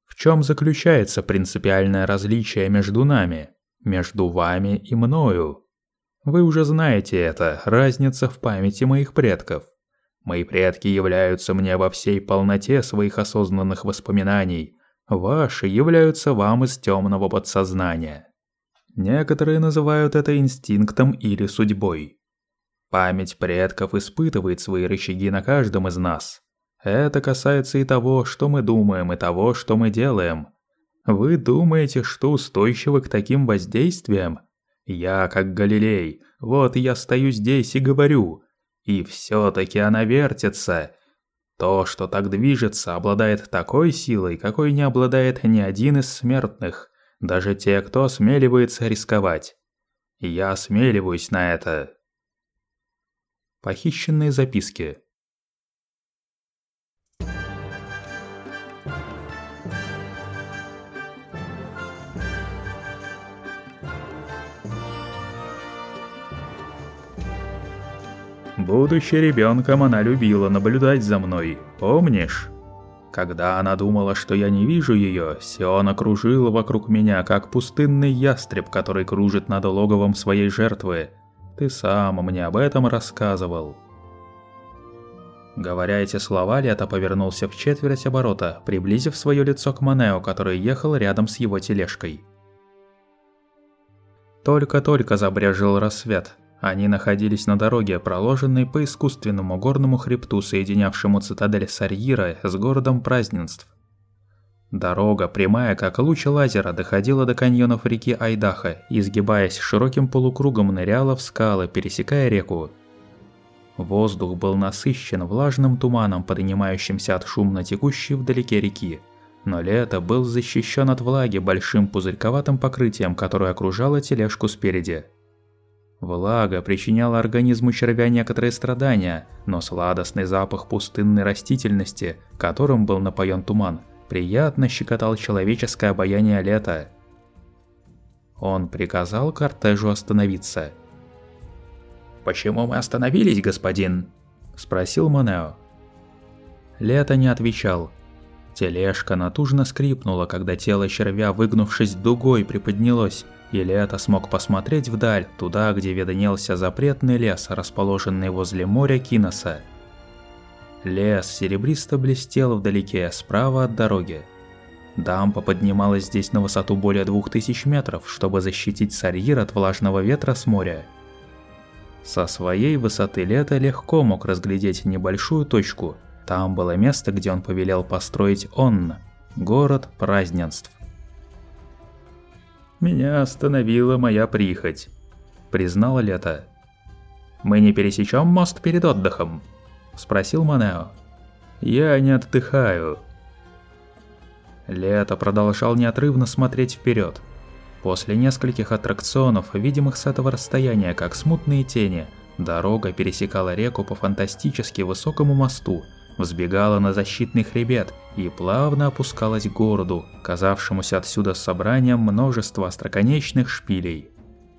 В чем заключается принципиальное различие между нами, между вами и мною? Вы уже знаете это, разница в памяти моих предков. Мои предки являются мне во всей полноте своих осознанных воспоминаний, ваши являются вам из темного подсознания. Некоторые называют это инстинктом или судьбой. Память предков испытывает свои рычаги на каждом из нас. Это касается и того, что мы думаем, и того, что мы делаем. Вы думаете, что устойчивы к таким воздействиям? Я как Галилей, вот я стою здесь и говорю. И все-таки она вертится. То, что так движется, обладает такой силой, какой не обладает ни один из смертных, даже те, кто осмеливается рисковать. Я осмеливаюсь на это. Похищенные записки. Будучи ребенком, она любила наблюдать за мной, помнишь? Когда она думала, что я не вижу ее, Сиона кружила вокруг меня, как пустынный ястреб, который кружит над логовом своей жертвы. Ты сам мне об этом рассказывал. Говоря эти слова, Лето повернулся в четверть оборота, приблизив свое лицо к Манео, который ехал рядом с его тележкой. Только-только забрезжил рассвет. Они находились на дороге, проложенной по искусственному горному хребту, соединявшему цитадель Сарьира с городом празднеств. Дорога, прямая как луч лазера, доходила до каньонов реки Айдахо и, изгибаясь широким полукругом, ныряла в скалы, пересекая реку. Воздух был насыщен влажным туманом, поднимающимся от шумно текущей вдалеке реки, но Лето был защищен от влаги большим пузырьковатым покрытием, которое окружало тележку спереди. Влага причиняла организму червя некоторые страдания, но сладостный запах пустынной растительности, которым был напоен туман, приятно щекотал человеческое обаяние Лета. Он приказал кортежу остановиться. «Почему мы остановились, господин?» – спросил Манео. Лето не отвечал. Тележка натужно скрипнула, когда тело червя, выгнувшись дугой, приподнялось, и Лето смог посмотреть вдаль, туда, где виднелся запретный лес, расположенный возле моря Киноса. Лес серебристо блестел вдалеке, справа от дороги. Дамба поднималась здесь на высоту более 2000 метров, чтобы защитить Сарьир от влажного ветра с моря. Со своей высоты Лето легко мог разглядеть небольшую точку. Там было место, где он повелел построить Онн, город празднеств. «Меня остановила моя прихоть», — признал Лето. «Мы не пересечем мост перед отдыхом?» — спросил Манео. «Я не отдыхаю». Лето продолжал неотрывно смотреть вперед. После нескольких аттракционов, видимых с этого расстояния как смутные тени, дорога пересекала реку по фантастически высокому мосту, взбегала на защитный хребет и плавно опускалась к городу, казавшемуся отсюда собранием множества остроконечных шпилей.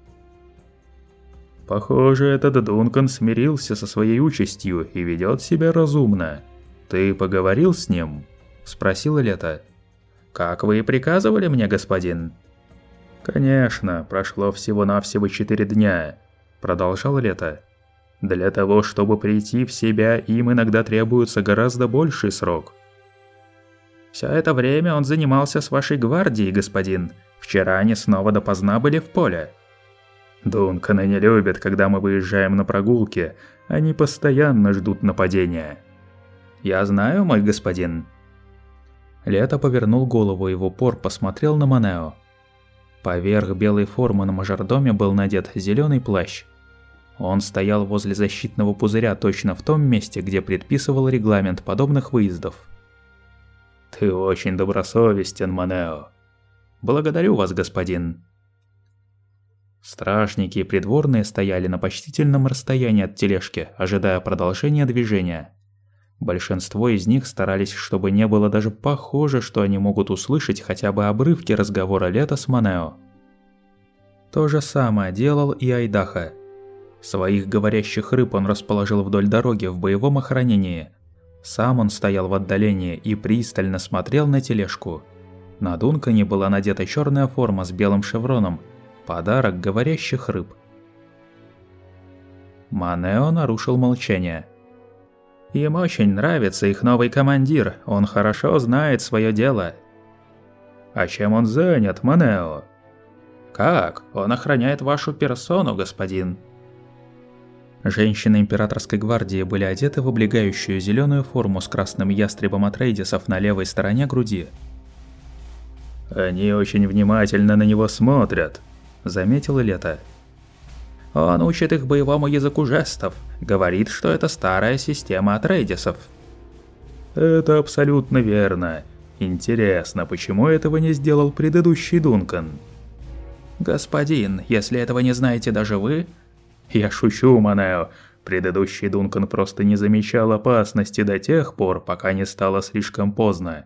«Похоже, этот Дункан смирился со своей участью и ведет себя разумно. Ты поговорил с ним?» – спросил Лето. «Как вы и приказывали мне, господин?» «Конечно, прошло всего-навсего 4 дня», – продолжал Лето. «Для того, чтобы прийти в себя, им иногда требуется гораздо больший срок». «Все это время он занимался с вашей гвардией, господин. Вчера они снова допоздна были в поле». «Дунканы не любят, когда мы выезжаем на прогулки. Они постоянно ждут нападения». «Я знаю, мой господин». Лето повернул голову и в упор посмотрел на Манео. Поверх белой формы на мажордоме был надет зеленый плащ. Он стоял возле защитного пузыря точно в том месте, где предписывал регламент подобных выездов. «Ты очень добросовестен, Манео». «Благодарю вас, господин». Стражники и придворные стояли на почтительном расстоянии от тележки, ожидая продолжения движения. Большинство из них старались, чтобы не было даже похоже, что они могут услышать хотя бы обрывки разговора Лето с Манео. То же самое делал и Айдахо. Своих говорящих рыб он расположил вдоль дороги в боевом охранении. Сам он стоял в отдалении и пристально смотрел на тележку. На Дункане была надета черная форма с белым шевроном, подарок говорящих рыб. Манео нарушил молчание. «Им очень нравится их новый командир, он хорошо знает свое дело». «А чем он занят, Манео?» «Как? Он охраняет вашу персону, господин». Женщины императорской гвардии были одеты в облегающую зеленую форму с красным ястребом Атрейдисов на левой стороне груди. «Они очень внимательно на него смотрят», — заметила Лето. «Он учит их боевому языку жестов, говорит, что это старая система Атрейдисов». «Это абсолютно верно. Интересно, почему этого не сделал предыдущий Дункан?» «Господин, если этого не знаете даже вы...» «Я шучу, Манео. Предыдущий Дункан просто не замечал опасности до тех пор, пока не стало слишком поздно.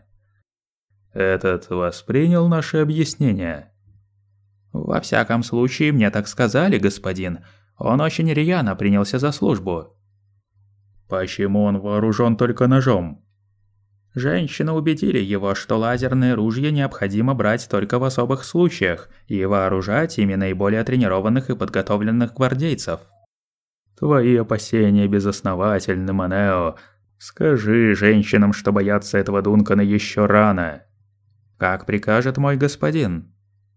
Этот воспринял наши объяснения?» «Во всяком случае, мне так сказали, господин. Он очень рьяно принялся за службу». «Почему он вооружен только ножом?» «Женщины убедили его, что лазерные ружья необходимо брать только в особых случаях и вооружать ими наиболее тренированных и подготовленных гвардейцев». «Твои опасения безосновательны, Манео. Скажи женщинам, что бояться этого Дункана еще рано». «Как прикажет мой господин».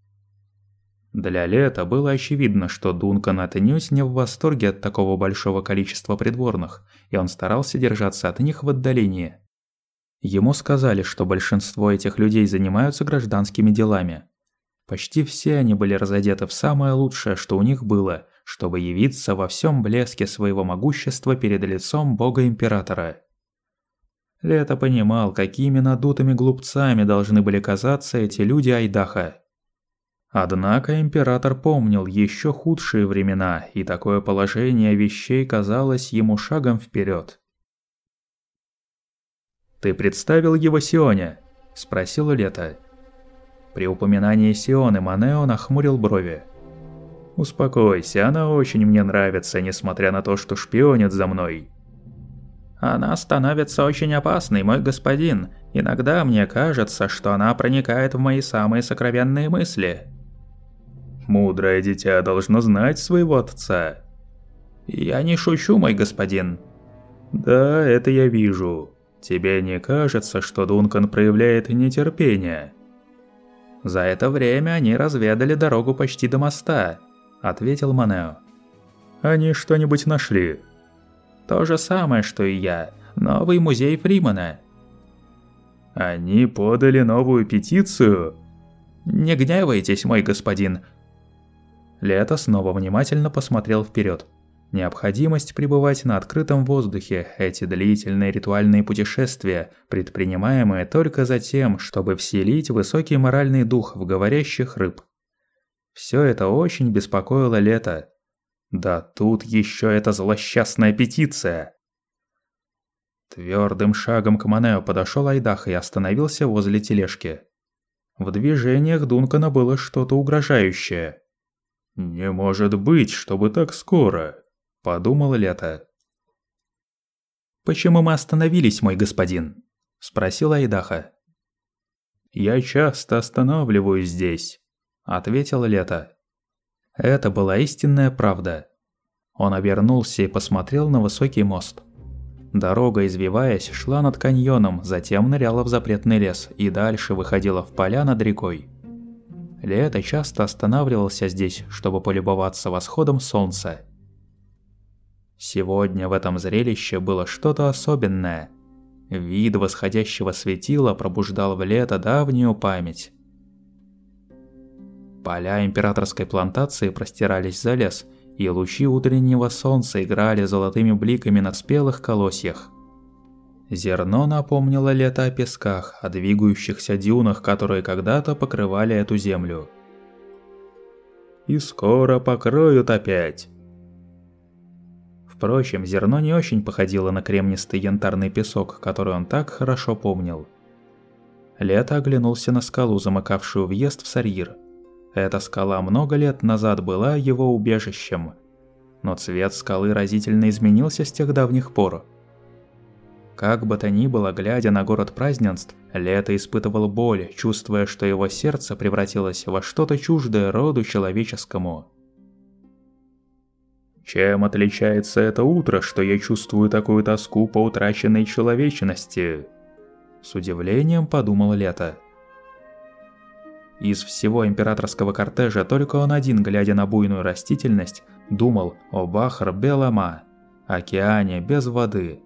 Для Лето было очевидно, что Дункан отнюдь не в восторге от такого большого количества придворных, и он старался держаться от них в отдалении. Ему сказали, что большинство этих людей занимаются гражданскими делами. Почти все они были разодеты в самое лучшее, что у них было, чтобы явиться во всем блеске своего могущества перед лицом бога-императора. Лето понимал, какими надутыми глупцами должны были казаться эти люди Айдаха. Однако император помнил еще худшие времена, и такое положение вещей казалось ему шагом вперед. «Ты представил его Сионе?» – спросил Лето. При упоминании Сионы Манео нахмурил брови. «Успокойся, она очень мне нравится, несмотря на то, что шпионит за мной». «Она становится очень опасной, мой господин. Иногда мне кажется, что она проникает в мои самые сокровенные мысли». «Мудрое дитя должно знать своего отца». «Я не шучу, мой господин». «Да, это я вижу. Тебе не кажется, что Дункан проявляет нетерпение?» «За это время они разведали дорогу почти до моста», — ответил Манео. «Они что-нибудь нашли?» «То же самое, что и я. Новый музей Фримана». «Они подали новую петицию?» «Не гневайтесь, мой господин». Лето снова внимательно посмотрел вперед. Необходимость пребывать на открытом воздухе, эти длительные ритуальные путешествия, предпринимаемые только за тем, чтобы вселить высокий моральный дух в говорящих рыб. Все это очень беспокоило Лето. Да тут еще эта злосчастная петиция. Твердым шагом к Манео подошел Айдах и остановился возле тележки. В движениях Дункана было что-то угрожающее. «Не может быть, чтобы так скоро», — подумал Лето. «Почему мы остановились, мой господин?» — спросил Айдаха. «Я часто останавливаюсь здесь», — ответил Лето. Это была истинная правда. Он обернулся и посмотрел на высокий мост. Дорога, извиваясь, шла над каньоном, затем ныряла в запретный лес и дальше выходила в поля над рекой. Лето часто останавливался здесь, чтобы полюбоваться восходом солнца. Сегодня в этом зрелище было что-то особенное. Вид восходящего светила пробуждал в Лето давнюю память. Поля императорской плантации простирались за лес, и лучи утреннего солнца играли золотыми бликами на спелых колосьях. Зерно напомнило Лето о песках, о двигающихся дюнах, которые когда-то покрывали эту землю. «И скоро покроют опять». Впрочем, зерно не очень походило на кремнистый янтарный песок, который он так хорошо помнил. Лето оглянулся на скалу, замыкавшую въезд в Сарьир. Эта скала много лет назад была его убежищем, но цвет скалы разительно изменился с тех давних пор. Как бы то ни было, глядя на город празднеств, Лето испытывал боль, чувствуя, что его сердце превратилось во что-то чуждое роду человеческому. «Чем отличается это утро, что я чувствую такую тоску по утраченной человечности?» С удивлением подумал Лето. Из всего императорского кортежа только он один, глядя на буйную растительность, думал о Бахр-Белама, океане без воды.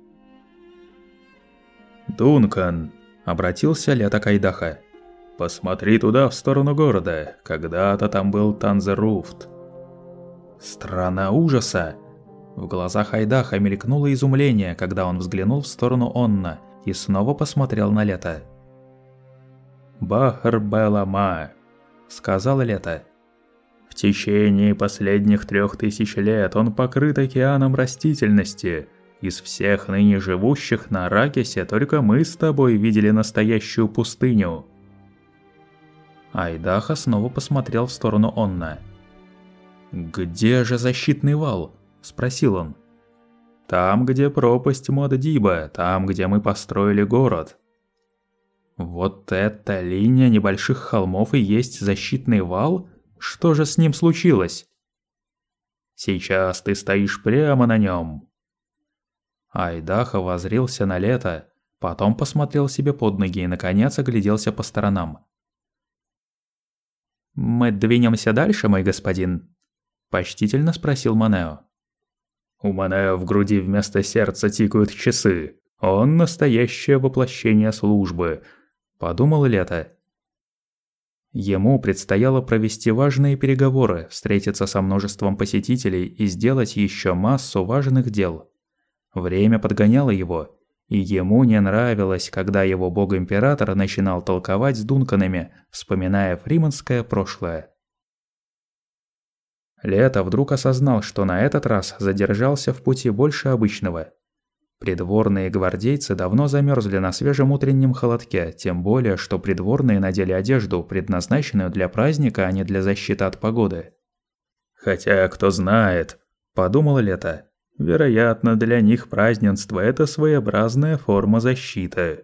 «Дункан», — обратился Лето к Айдаха, — «посмотри туда, в сторону города. Когда-то там был Танзеруфт». «Страна ужаса!» В глазах Айдаха мелькнуло изумление, когда он взглянул в сторону Онна и снова посмотрел на Лето. «Бахр-Белама», — сказал Лето. «В течение последних 3000 лет он покрыт океаном растительности. Из всех ныне живущих на Аракисе только мы с тобой видели настоящую пустыню». Айдаха снова посмотрел в сторону Онна. «Где же защитный вал?» – спросил он. «Там, где пропасть Моддиба, там, где мы построили город». «Вот эта линия небольших холмов и есть защитный вал? Что же с ним случилось?» «Сейчас ты стоишь прямо на нем». Айдаха воззрился на Лето, потом посмотрел себе под ноги и, наконец, огляделся по сторонам. «Мы двинемся дальше, мой господин?» – почтительно спросил Манео. «У Манео в груди вместо сердца тикают часы. Он настоящее воплощение службы», – подумал Лето. Ему предстояло провести важные переговоры, встретиться со множеством посетителей и сделать еще массу важных дел. Время подгоняло его, и ему не нравилось, когда его бог-император начинал толковать с Дунканами, вспоминая фриманское прошлое. Лето вдруг осознал, что на этот раз задержался в пути больше обычного. Придворные гвардейцы давно замерзли на свежем утреннем холодке, тем более, что придворные надели одежду, предназначенную для праздника, а не для защиты от погоды. «Хотя, кто знает», – подумал Лето. Вероятно, для них празднество – это своеобразная форма защиты.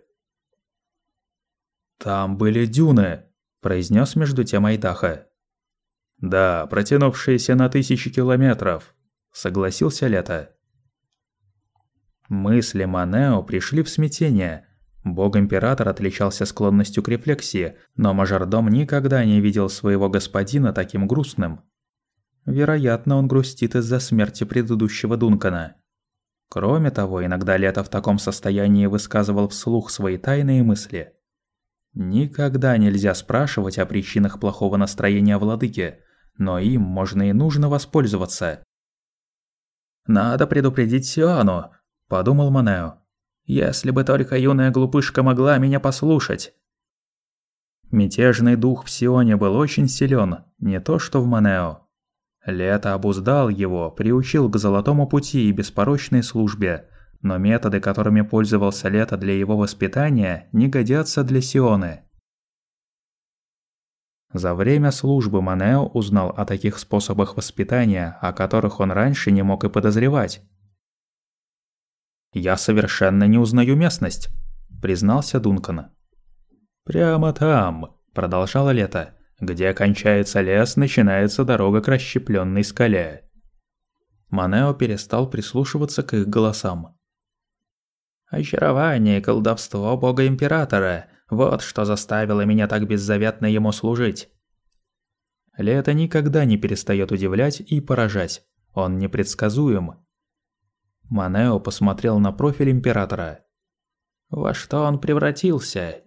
«Там были дюны», – произнес между тем Айдаха. «Да, протянувшиеся на 1000 километров», – согласился Лето. Мысли Манео пришли в смятение. Бог-император отличался склонностью к рефлексии, но мажордом никогда не видел своего господина таким грустным. Вероятно, он грустит из-за смерти предыдущего Дункана. Кроме того, иногда Лето в таком состоянии высказывал вслух свои тайные мысли. Никогда нельзя спрашивать о причинах плохого настроения владыки, но им можно и нужно воспользоваться. «Надо предупредить Сиану», – подумал Манео. «Если бы только юная глупышка могла меня послушать». Мятежный дух в Сионе был очень силен, не то что в Манео. Лето обуздал его, приучил к золотому пути и беспорочной службе, но методы, которыми пользовался Лето для его воспитания, не годятся для Сионы. За время службы Манео узнал о таких способах воспитания, о которых он раньше не мог и подозревать. «Я совершенно не узнаю местность», – признался Дункан. «Прямо там», – продолжало Лето. «Где кончается лес, начинается дорога к расщеплённой скале». Манео перестал прислушиваться к их голосам. «Очарование и колдовство бога-императора – вот что заставило меня так беззаветно ему служить». Лето никогда не перестает удивлять и поражать. Он непредсказуем. Манео посмотрел на профиль императора. «Во что он превратился?»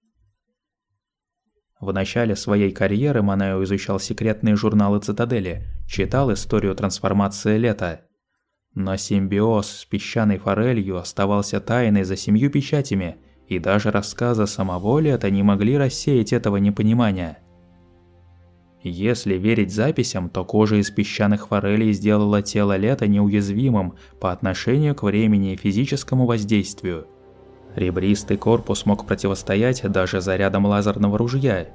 В начале своей карьеры Манео изучал секретные журналы Цитадели, читал историю трансформации Лета. Но симбиоз с песчаной форелью оставался тайной за 7 печатями, и даже рассказы самого Лета не могли рассеять этого непонимания. Если верить записям, то кожа из песчаных форелей сделала тело Лета неуязвимым по отношению к времени и физическому воздействию. Ребристый корпус мог противостоять даже зарядам лазерного ружья.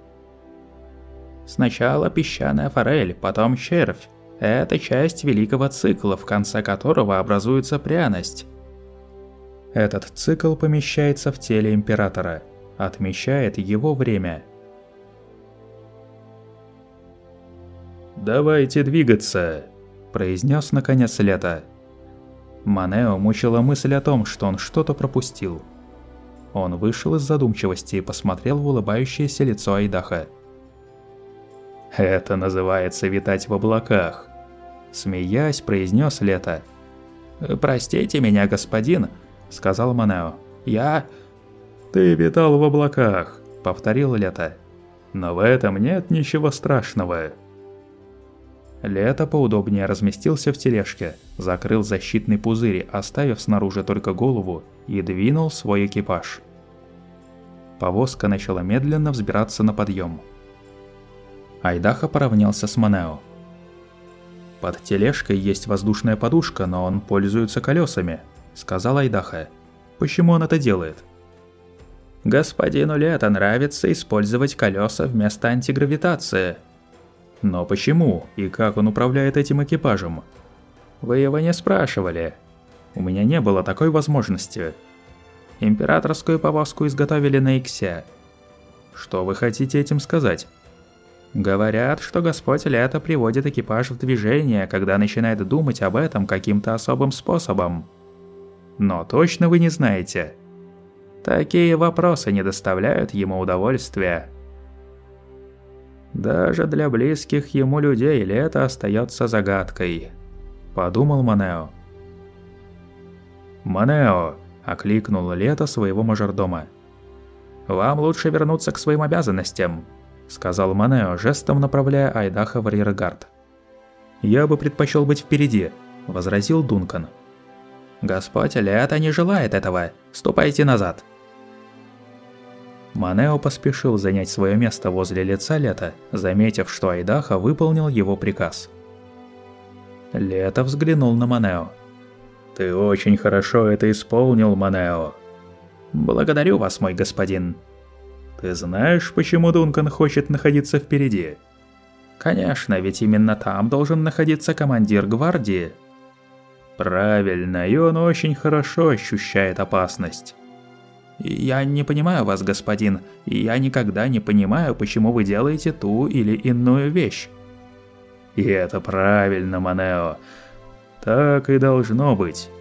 Сначала песчаная форель, потом червь. Это часть великого цикла, в конце которого образуется пряность. Этот цикл помещается в теле императора, отмечает его время. «Давайте двигаться», – произнес наконец Лето. Манео мучила мысль о том, что он что-то пропустил. Он вышел из задумчивости и посмотрел в улыбающееся лицо Айдаха. «Это называется витать в облаках», – смеясь, произнес Лето. «Простите меня, господин», – сказал Манео. «Ты витал в облаках», – повторил Лето. «Но в этом нет ничего страшного». Лето поудобнее разместился в тележке, закрыл защитный пузырь, оставив снаружи только голову, и двинул свой экипаж. Повозка начала медленно взбираться на подъем. Айдаха поравнялся с Манео. «Под тележкой есть воздушная подушка, но он пользуется колесами», — сказал Айдаха. «Почему он это делает?» «Господину Лето нравится использовать колеса вместо антигравитации». «Но почему и как он управляет этим экипажем?» «Вы его не спрашивали. У меня не было такой возможности. Императорскую повозку изготовили на Иксе». «Что вы хотите этим сказать?» «Говорят, что Господь Лето приводит экипаж в движение, когда начинает думать об этом каким-то особым способом». «Но точно вы не знаете?» «Такие вопросы не доставляют ему удовольствия». «Даже для близких ему людей Лето остается загадкой», – подумал Манео. «Манео!» – окликнул Лето своего мажордома. «Вам лучше вернуться к своим обязанностям», – сказал Манео, жестом направляя Айдаха в арьергард. «Я бы предпочел быть впереди», – возразил Дункан. «Господь Лето не желает этого. Ступайте назад». Манео поспешил занять свое место возле лица Лето, заметив, что Айдаха выполнил его приказ. Лето взглянул на Манео. «Ты очень хорошо это исполнил, Манео». «Благодарю вас, мой господин». «Ты знаешь, почему Дункан хочет находиться впереди?» «Конечно, ведь именно там должен находиться командир гвардии». «Правильно, и он очень хорошо ощущает опасность». «Я не понимаю вас, господин, и я никогда не понимаю, почему вы делаете ту или иную вещь». «И это правильно, Манео. Так и должно быть.